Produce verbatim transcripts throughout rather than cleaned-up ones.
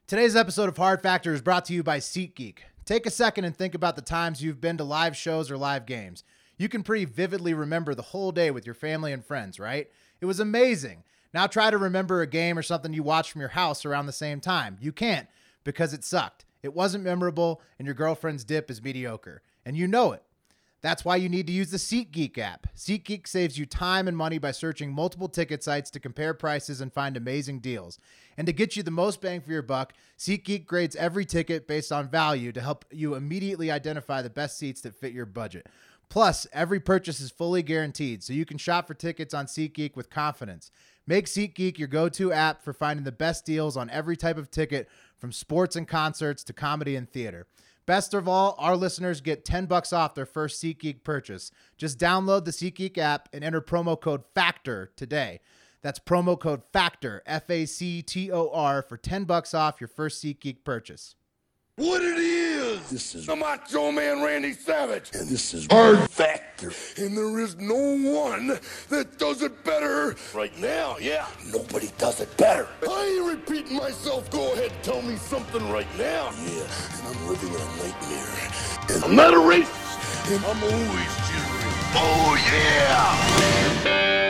Today's episode of Hard Factor is brought to you by SeatGeek. Take a second and think about the times you've been to live shows or live games. You can pretty vividly remember the whole day with your family and friends, right? It was amazing. Now try to remember a game or something you watched from your house around the same time. You can't because it sucked. It wasn't memorable and your girlfriend's dip is mediocre. And you know it. That's why you need to use the SeatGeek app. SeatGeek saves you time and money by searching multiple ticket sites to compare prices and find amazing deals. And to get you the most bang for your buck, SeatGeek grades every ticket based on value to help you immediately identify the best seats that fit your budget. Plus, every purchase is fully guaranteed, so you can shop for tickets on SeatGeek with confidence. Make SeatGeek your go-to app for finding the best deals on every type of ticket, from sports and concerts to comedy and theater. Best of all, our listeners get ten bucks off their first SeatGeek purchase. Just download the SeatGeek app and enter promo code FACTOR today. That's promo code FACTOR, F A C T O R, for ten bucks off your first SeatGeek purchase. What it is, this is the Macho Man Randy Savage, and this is Hard Factor. And there is no one that does it better right now, yeah. Nobody does it better. I ain't repeating myself. Go ahead, tell me something right now. Yeah, and I'm living in a nightmare. And I'm not a racist, and I'm always jittery. Oh, yeah!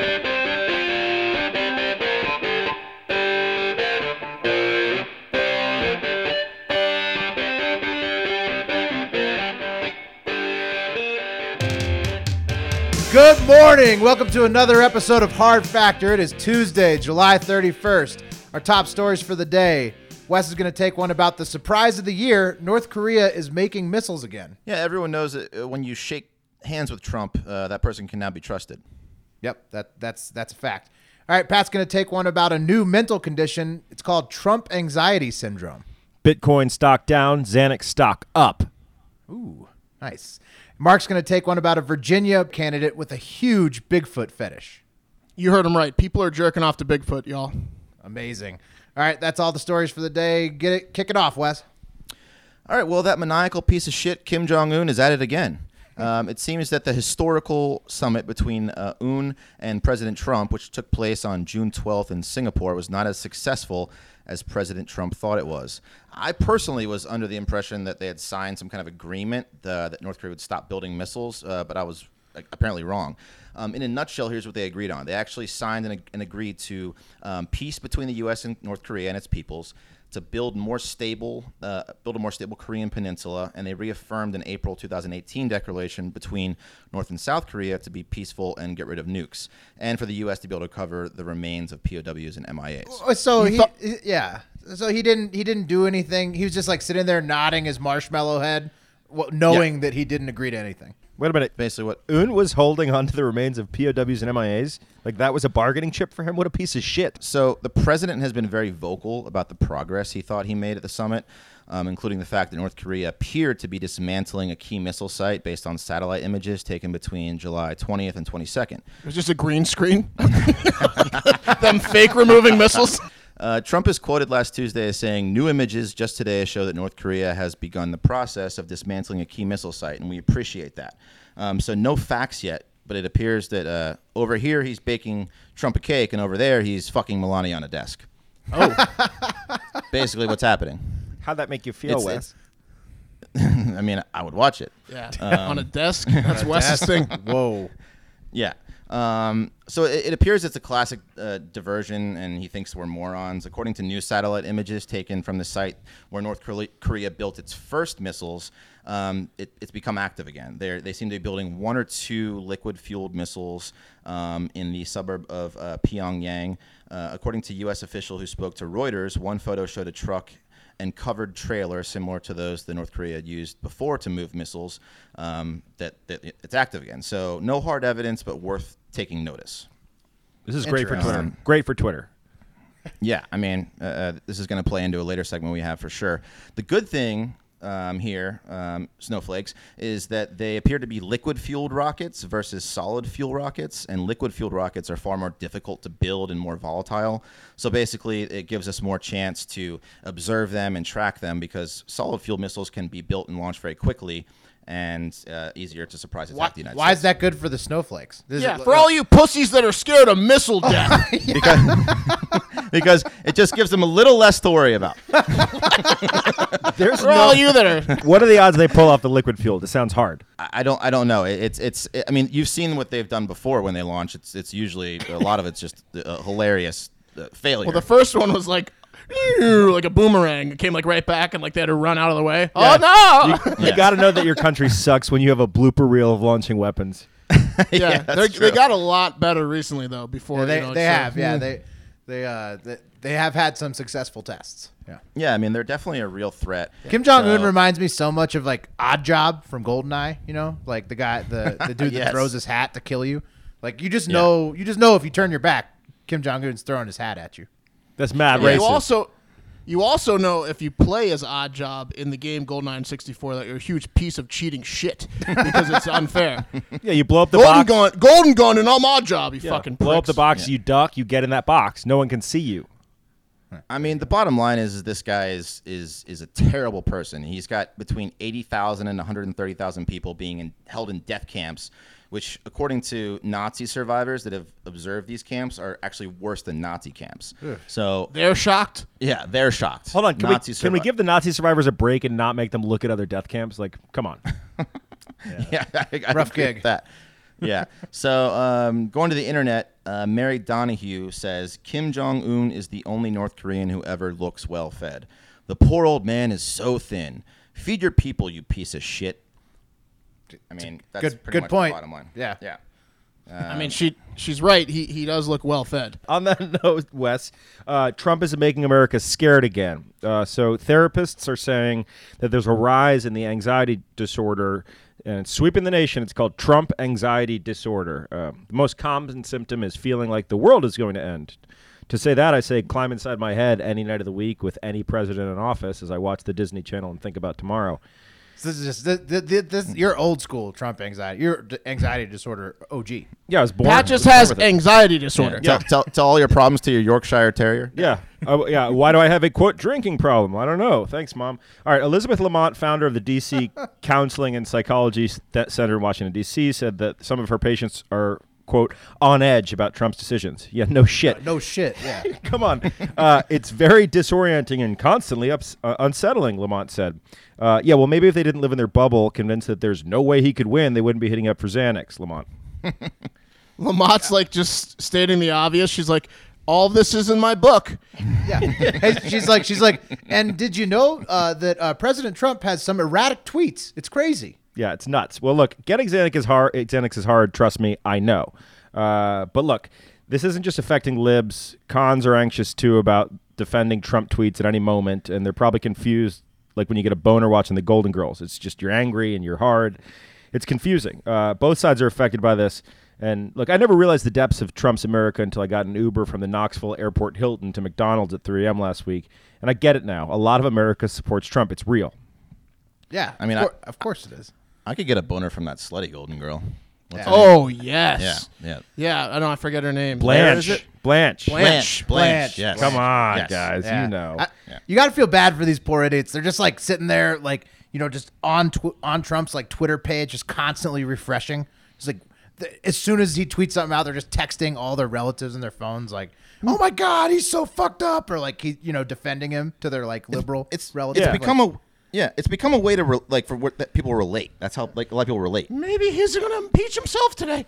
Good morning. Welcome to another episode of Hard Factor. It is Tuesday, July thirty-first. Our top stories for the day. Wes is going to take one about the surprise of the year. North Korea is making missiles again. Yeah, everyone knows that when you shake hands with Trump, uh, that person can now be trusted. Yep, that that's that's a fact. All right, Pat's going to take one about a new mental condition. It's called Trump anxiety syndrome. Bitcoin stock down, Xanax stock up. Ooh, nice. Mark's going to take one about a Virginia candidate with a huge Bigfoot fetish. You heard him right. People are jerking off to Bigfoot, y'all. Amazing. All right, that's all the stories for the day. Get it, kick it off, Wes. All right, well, that maniacal piece of shit, Kim Jong-un, is at it again. Um, it seems that the historical summit between uh, Un and President Trump, which took place on June twelfth in Singapore, was not as successful as President Trump thought it was. I personally was under the impression that they had signed some kind of agreement uh, that North Korea would stop building missiles, uh, but I was uh, apparently wrong. Um, in a nutshell, here's what they agreed on. They actually signed and, and agreed to um, peace between the U S and North Korea and its peoples, to build more stable, uh, build a more stable Korean peninsula, and they reaffirmed an April two thousand eighteen declaration between North and South Korea to be peaceful and get rid of nukes, and for the U S to be able to cover the remains of P O Ws and M I As. So he, yeah, so he didn't he didn't do anything. He was just like sitting there nodding his marshmallow head, knowing yeah. that he didn't agree to anything. Wait a minute. Basically, what Un was holding on to the remains of P O Ws and M I As? Like that was a bargaining chip for him? What a piece of shit. So the president has been very vocal about the progress he thought he made at the summit, um, including the fact that North Korea appeared to be dismantling a key missile site based on satellite images taken between July twentieth and twenty-second. It was just a green screen? Them fake removing missiles? Uh, Trump is quoted last Tuesday as saying, "New images just today show that North Korea has begun the process of dismantling a key missile site, and we appreciate that." Um, so no facts yet, but it appears that uh, over here he's baking Trump a cake, and over there he's fucking Melania on a desk. Oh. Basically what's happening. How'd that make you feel, It's- Wes? it's- I mean, I would watch it. Yeah, Um, on a desk? That's Wes's thing. Whoa. Yeah. Um, so it, it appears it's a classic uh, diversion, and he thinks we're morons. According to new satellite images taken from the site where North Korea built its first missiles, um, it, it's become active again. They're, they seem to be building one or two liquid-fueled missiles um, in the suburb of uh, Pyongyang. Uh, according to U S official who spoke to Reuters, one photo showed a truck and covered trailer similar to those that North Korea had used before to move missiles, um, that, that it's active again. So no hard evidence, but worth taking notice. This is great for Twitter. Um, Great for Twitter. Yeah, I mean, uh, uh, this is going to play into a later segment we have for sure. The good thing um, here, um, snowflakes, is that they appear to be liquid-fueled rockets versus solid-fuel rockets, and liquid-fueled rockets are far more difficult to build and more volatile. So basically, it gives us more chance to observe them and track them, because solid-fuel missiles can be built and launched very quickly, and uh, easier to surprise Why, attack the United why is States. that good for the snowflakes? This Yeah, is- for all you pussies that are scared of missile death. because, because it just gives them a little less to worry about. There's For all you that are. What are the odds they pull off the liquid fuel? It sounds hard. I I don't. I don't know. It- It's. It's. I mean, you've seen what they've done before when they launch. It's. It's usually a lot of it's just a hilarious uh, failure. Well, the first one was like, like a boomerang. It came like right back, and like they had to run out of the way. Oh no! You got to know that your country sucks when you have a blooper reel of launching weapons. yeah, that's they're- true. they got a lot better recently though. Before Yeah, they you know, they so- have. Yeah, they they uh they, they have had some successful tests. Yeah. Yeah, I mean, they're definitely a real threat. Kim Jong Un So- reminds me so much of like Odd Job from GoldenEye. You know, like the guy, the the dude Yes. that throws his hat to kill you. Like you just know, you just know if you turn your back, Kim Jong Un's throwing his hat at you. That's mad Yeah, racist. you also, you also know if you play as Odd Job in the game GoldenEye sixty-four that you're a huge piece of cheating shit because it's unfair. yeah, you blow up the Golden box. gun, golden gun, and I'm Odd Job. You Yeah, fucking blow up the pricks. box. You duck. You get in that box. No one can see you. I mean, the bottom line is, is this guy is is is a terrible person. He's got between eighty thousand and one hundred thirty thousand people being in, held in death camps, which, according to Nazi survivors that have observed these camps, are actually worse than Nazi camps. So, They're shocked. yeah, they're shocked. Hold on. Can, Nazi we, can we survi- give the Nazi survivors a break and not make them look at other death camps? Like, come on. Yeah, I, I Rough agree gig. with that. Yeah. So um, going to the internet, uh, Mary Donahue says Kim Jong Un is the only North Korean who ever looks well fed. The poor old man is so thin. Feed your people, you piece of shit. I mean, that's Good- pretty good much point. the bottom line. Yeah. Yeah. I mean, she she's right. He he does look well fed. On that note, Wes, uh, Trump is making America scared again. Uh, so therapists are saying that there's a rise in the anxiety disorder and it's sweeping the nation. It's called Trump anxiety disorder. Uh, the most common symptom is feeling like the world is going to end. To say that, I say climb inside my head any night of the week with any president in office as I watch the Disney Channel and think about tomorrow. So this is just this, this, this you're old school Trump anxiety. You're d- anxiety disorder O G. Yeah, I was born. Pat just I was has born with it. anxiety disorder. Tell, tell, tell all your problems to your Yorkshire Terrier. Yeah. Uh, yeah. Why do I have a, quote, drinking problem? I don't know. Thanks, Mom. All right. Elizabeth Lamont, founder of the D C Counseling and Psychology St- Center in Washington, D C, said that some of her patients are, quote, on edge about Trump's decisions. Yeah, no shit. No shit. Yeah. Come on. Uh, it's very disorienting and constantly ups- uh, unsettling, Lamont said. Uh, yeah, well, maybe if they didn't live in their bubble, convinced that there's no way he could win, they wouldn't be hitting up for Xanax, Lamont. Lamont's like just stating the obvious. She's like, all of this is in my book. Yeah. Hey, she's like, she's like, and did you know uh, that uh, President Trump has some erratic tweets? It's crazy. Yeah, it's nuts. Well, look, getting Xanax is hard. Xanax is hard. Trust me, I know. Uh, but look, this isn't just affecting libs. Cons are anxious too about defending Trump tweets at any moment, and they're probably confused. Like when you get a boner watching the Golden Girls, it's just you're angry and you're hard. It's confusing. Uh, both sides are affected by this. And look, I never realized the depths of Trump's America until I got an Uber from the Knoxville Airport Hilton to McDonald's at three a.m. last week, and I get it now. A lot of America supports Trump. It's real. Yeah. I mean, of, I- cour- of course it is. I could get a boner from that slutty golden girl. What's Yeah. her name? Oh, yes. Yeah, yeah. Yeah, I know. I forget her name. Blanche. is it? Blanche. Blanche. Blanche. Blanche. Yes. Come on, Yes. guys. Yeah. You know. I- You got to feel bad for these poor idiots. They're just like sitting there, like, you know, just on tw- on Trump's like Twitter page, just constantly refreshing. It's like th- as soon as he tweets something out, they're just texting all their relatives in their phones, like, "Oh my God, he's so fucked up," or like he, you know, defending him to their like liberal It's relatives. It's Like, become a yeah. It's become a way to re- like for what that people relate. That's how like a lot of people relate. Maybe he's going to impeach himself today.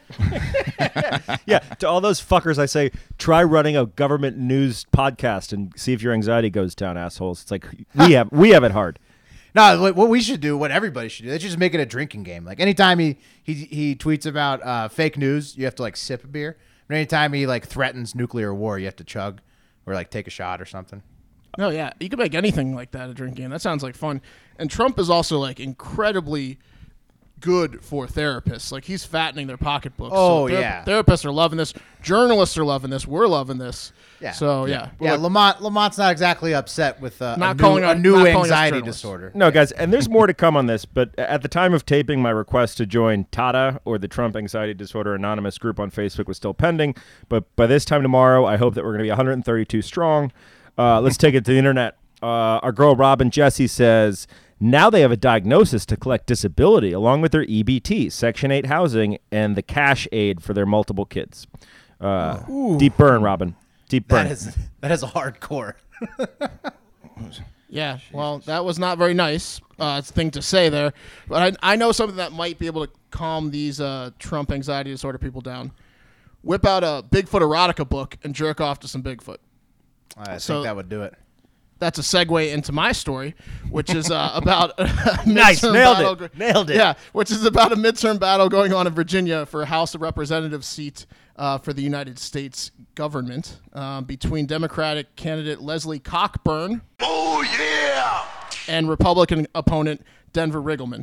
Yeah, to all those fuckers, I say, try running a government news podcast and see if your anxiety goes down, assholes. It's like we have we have it hard. No, what what we should do, what everybody should do, they should just make it a drinking game. Like anytime he he, he tweets about uh, fake news, you have to like sip a beer. But anytime he like threatens nuclear war, you have to chug or like take a shot or something. No, yeah. You could make anything like that a drink game. That sounds like fun. And Trump is also like incredibly good for therapists. Like he's fattening their pocketbooks. Oh, thera- yeah. Therapists are loving this. Journalists are loving this. We're loving this. Yeah. So, yeah. Yeah, Lamont Lamont's not exactly upset with uh, Not a new, calling a us- new not calling us anxiety journalists. disorder. No, guys, and there's more to come on this, but at the time of taping, my request to join T A D A, or the Trump Anxiety Disorder Anonymous group on Facebook, was still pending. But by this time tomorrow, I hope that we're going to be one hundred thirty-two strong. Uh, let's take it to the internet. Uh, our girl Robin Jessie says, Now they have a diagnosis to collect disability along with their E B T, Section eight housing, and the cash aid for their multiple kids. Uh, deep burn, Robin. Deep burn. That is that is a hardcore. Yeah, well, that was not very nice uh, thing to say there. But I, I know something that might be able to calm these uh, Trump anxiety disorder people down. Whip out a Bigfoot erotica book and jerk off to some Bigfoot. I So- think that would do it. That's a segue into my story, which is uh, about a Nice, midterm nailed battle it, go- nailed it. Yeah, which is about a midterm battle going on in Virginia for a House of Representatives seat uh, for the United States government um, between Democratic candidate Leslie Cockburn Oh yeah! and Republican opponent Denver Riggleman.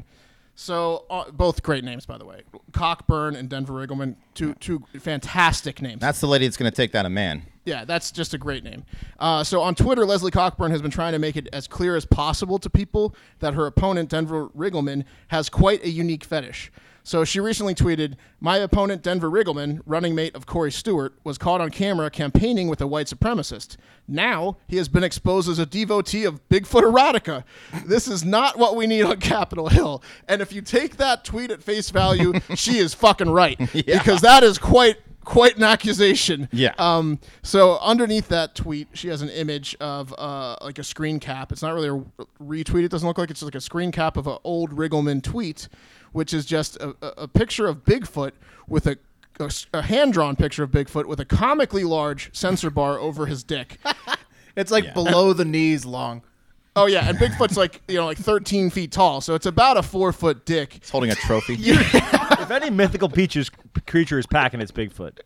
So uh, both great names, by the way. Cockburn and Denver Riggleman, two two fantastic names. That's the lady that's going to take down a man. Yeah, that's just a great name. Uh, so on Twitter, Leslie Cockburn has been trying to make it as clear as possible to people that her opponent, Denver Riggleman, has quite a unique fetish. So she recently tweeted, "My opponent, Denver Riggleman, running mate of Corey Stewart, was caught on camera campaigning with a white supremacist. Now he has been exposed as a devotee of Bigfoot erotica. This is not what we need on Capitol Hill." And if you take that tweet at face value, she is fucking right. Because that is quite... Quite an accusation. Yeah. Um. So underneath that tweet, she has an image of uh like a screen cap. It's not really a retweet. It doesn't look like it's just like a screen cap of an old Riggleman tweet, which is just a, a, a picture of Bigfoot with a, a, a hand-drawn picture of Bigfoot with a comically large censor bar over his dick. It's like below the knees long. Oh yeah, and Bigfoot's like you know like thirteen feet tall, so it's about a four foot dick. He's holding a trophy. If any mythical creatures, creature is packing, it's Bigfoot.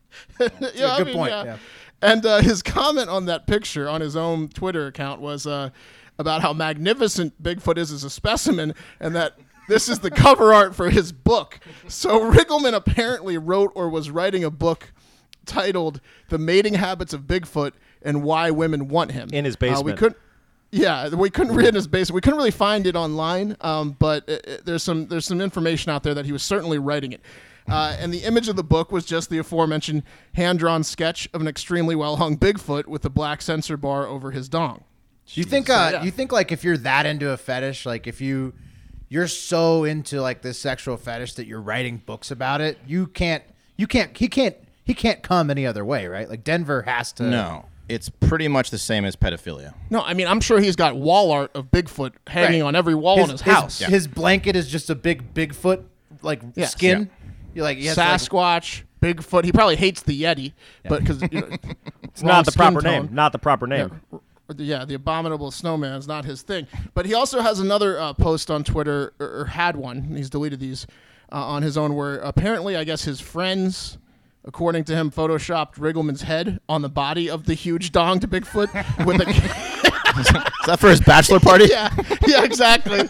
Yeah, I good mean, point, yeah. yeah. And uh, his comment on that picture on his own Twitter account was uh, about how magnificent Bigfoot is as a specimen, and that this is the cover art for his book. So Riggleman apparently wrote or was writing a book titled "The Mating Habits of Bigfoot and Why Women Want Him." In his Uh, we basement. couldn't. Yeah, we couldn't read in his basement. We couldn't really find it online, um, but it, it- there's some there's some information out there that he was certainly writing it. Uh, and the image of the book was just the aforementioned hand-drawn sketch of an extremely well-hung Bigfoot with a black censor bar over his dong. You think uh yeah. you think like if you're that into a fetish, like if you you're so into like this sexual fetish that you're writing books about it, you can't you can't he can't he can't come any other way, right? Like Denver has to No, it's pretty much the same as pedophilia. No, I mean I'm sure he's got wall art of Bigfoot hanging Right. on every wall in his house. His blanket is just a big Bigfoot like Yes. skin. You're like he has, like, Sasquatch, Bigfoot. He probably hates the Yeti, but because you know, It's not the proper name. Not the proper Yeah, name. r- the- yeah, the abominable snowman is not his thing. But he also has another uh, post on Twitter, or, or had one. He's deleted these uh, on his own. Where apparently, I guess his friends, according to him, photoshopped Riggleman's head on the body of the huge dong to Bigfoot with a. Is that for his bachelor party? Yeah, yeah, exactly.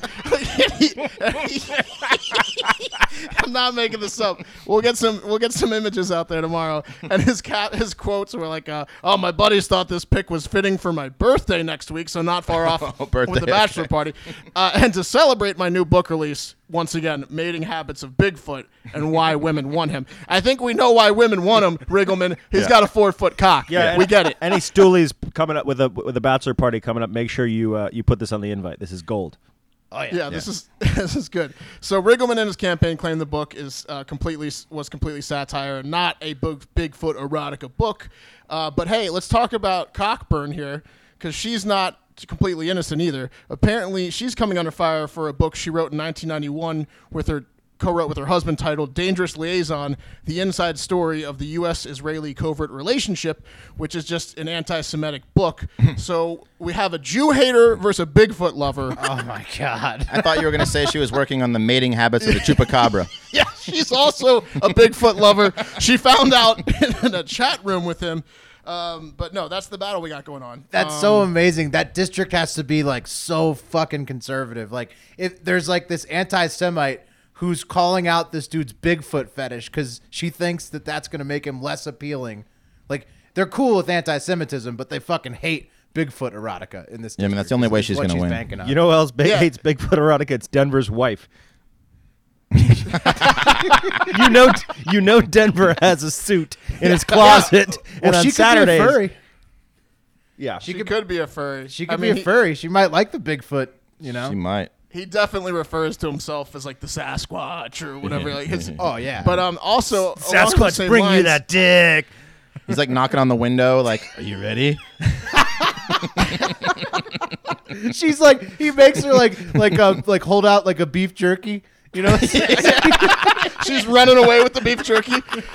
I'm not making this up. We'll get some. We'll get some images out there tomorrow. And his cat, his quotes were like, uh, "Oh, my buddies thought this pic was fitting for my birthday next week, so not far off Oh, birthday, with the bachelor okay. party." Uh, and to celebrate my new book release, once again, Mating Habits of Bigfoot and Why Women Want Him. I think we know why women want him, Riggleman. He's Yeah. got a four foot cock. Yeah, we and- get it. Any stoolies coming up with a with a bachelor party coming up? Make sure you uh, you put this on the invite. This is gold. oh yeah. Yeah, this is this is good. So Riggleman and his campaign claim the book is uh, completely was completely satire, not a big, Bigfoot erotica book. Uh, but hey, let's talk about Cockburn here, because she's not completely innocent either. Apparently, she's coming under fire for a book she wrote in nineteen ninety-one with her co-wrote with her husband titled "Dangerous Liaison: The Inside Story of the U S Israeli Covert Relationship," which is just an anti-Semitic book. So we have a Jew hater versus a Bigfoot lover. Oh my god. I thought you were going to say she was working on the mating habits of the chupacabra. Yeah, she's also a Bigfoot lover. She found out in a chat room with him. Um, but no, that's the battle we got going on. That's Um, so amazing. That district has to be like so fucking conservative. Like if there's like this anti-Semite who's calling out this dude's Bigfoot fetish because she thinks that that's going to make him less appealing. Like they're cool with anti-Semitism, but they fucking hate Bigfoot erotica in this. Yeah, I mean, district, that's the only is- way is she's what gonna win. banking on. You know who else ba- Yeah. hates Bigfoot erotica? It's Denver's wife. you know, you know, Denver has a suit in his closet, and well, on she Saturdays, could be a furry. yeah, She could- could be a furry. She I could mean, be he- a furry. She might like the Bigfoot You know? She might. He definitely refers to himself as like the Sasquatch or whatever. Like his, Oh yeah. but um, also along the same lines, dick. He's like knocking on the window, like, "Are you ready?" she's like, he makes her like like uh, like hold out like a beef jerky. You know? she's running away with the beef jerky.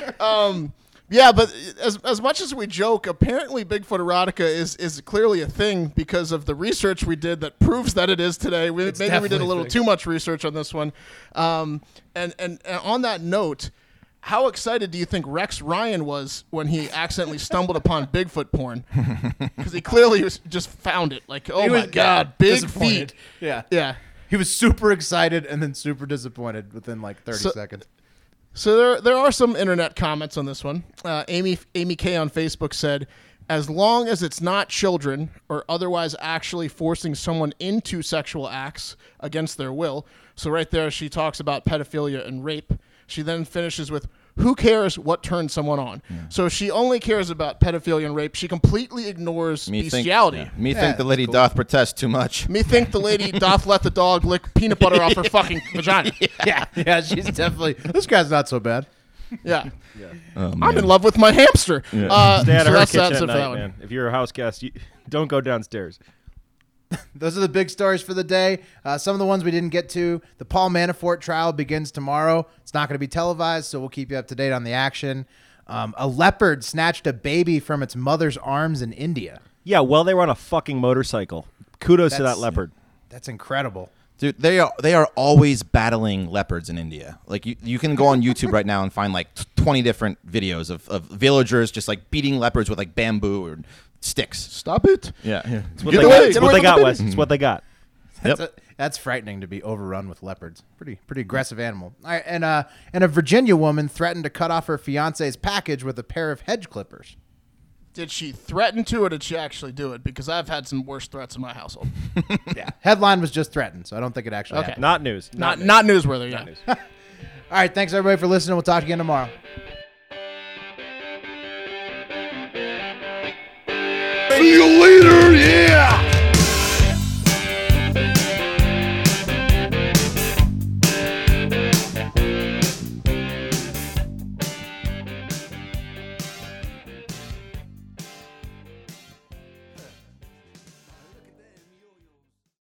Um, yeah, but as as much as we joke, apparently Bigfoot erotica is is clearly a thing because of the research we did that proves that it is today. We, maybe we did definitely a a little thing. too much research on this one. Um, and, and and on that note, how excited do you think Rex Ryan was when he accidentally stumbled upon Bigfoot porn? Because he clearly was, just found it. Like, oh He my was god, big disappointed. feet. Yeah. Yeah. He was super excited and then super disappointed within like thirty So- seconds. So there, there are some internet comments on this one. Uh, Amy, Amy K on Facebook said, "As long as it's not children or otherwise actually forcing someone into sexual acts against their will." So right there, she talks about pedophilia and rape. She then finishes with, "Who cares what turns someone on?" So she only cares about pedophilia and rape. She completely ignores Me think, bestiality. yeah. Me Yeah, think the that's lady cool. doth protest too much. Me think the lady doth let the dog lick peanut butter off her fucking vagina. Yeah, yeah, she's definitely. This guy's not so bad. Yeah. Oh, I'm in man. love with my hamster. Uh, Stay out so of her that's, kitchen that's at it for that night, one. man. If you're a house guest, you, don't go downstairs. Those are the big stories for the day. Uh, some of the ones we didn't get to. The Paul Manafort trial begins tomorrow. It's not going to be televised, so we'll keep you up to date on the action. Um, a leopard snatched a baby from its mother's arms in India. Yeah, well, they were on a fucking motorcycle. Kudos to That's- that leopard. That's incredible. Dude, they are they are always battling leopards in India. Like you, you can go on YouTube right now and find like twenty different videos of, of villagers just like beating leopards with like bamboo or sticks. Stop it. Yeah, yeah. It's what Get they away, got. It's get what away they from got, the Wes. It's what they got. That's, a, that's frightening to be overrun with leopards. Pretty pretty aggressive animal. All right, and uh and a Virginia woman threatened to cut off her fiance's package with a pair of hedge clippers. Did she threaten to, or did she actually do it? Because I've had some worse threats in my household. Yeah, headline was just threatened, so I don't think it actually Okay. happened. Not news. Not news. not newsworthy. Not Yeah. news. All right, thanks everybody for listening. We'll talk to you again tomorrow. See you later.